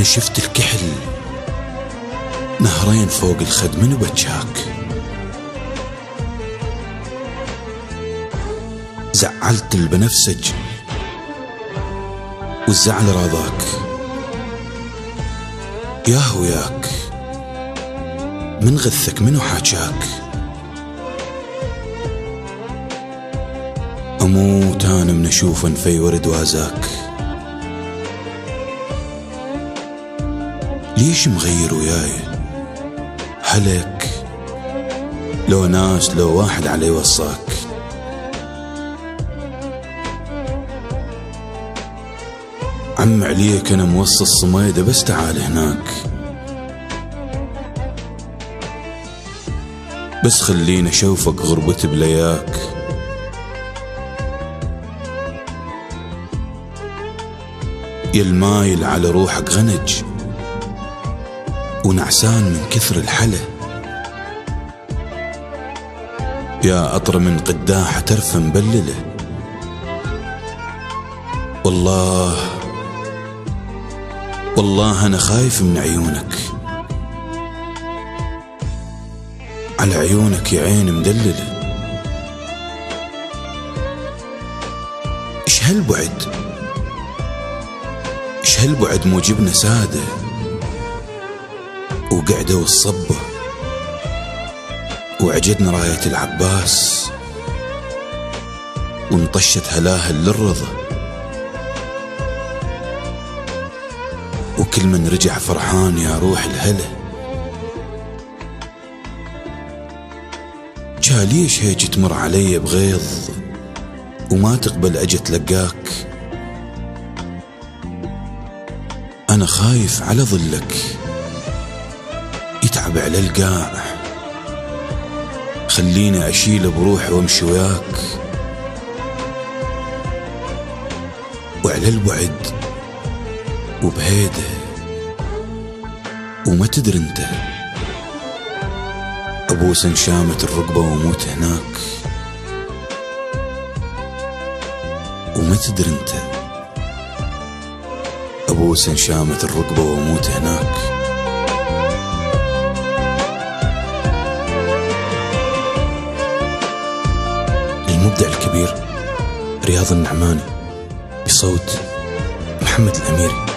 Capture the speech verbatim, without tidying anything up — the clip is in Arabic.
شفت الكحل نهرين فوق الخد، منو بجاك؟ زعلت البنفسج والزعل راضاك، ياه وياك من غثك منو حاجاك؟ أموت أنا من أشوف أنفي ورد وازاك، ليش مغير وياي؟ هلك لو ناس لو واحد علي وصاك. عم عليك أنا موصي الصميدة بس تعال هناك، بس خليني أشوفك غربتي بلياك. يا المايل على روحك غنج ونعسان من كثر الحلا، يا أطر من قداحة ترفى مبللة. والله والله أنا خايف من عيونك، على عيونك يا عين مدللة. إيش هالبعد إيش هالبعد موجبنا سادة وقعدة والصبة، وعجدنا راية العباس وانطشت هلاهل للرضا، وكل من رجع فرحان يا روح الهلا. جا ليش هيك تمر علي بغيظ وما تقبل أجي تلقاك؟ أنا خايف على ظلك يتعب على القاع، خليني أشيله بروحي وامشي وياك. وعلى البعد وبهيده وما تدري انت، أبوس انشامة الرقبة واموت هناك. وما تدري انت، أبوس انشامة الرقبة واموت هناك. المبدع الكبير رياض النعماني بصوت محمد الأميري.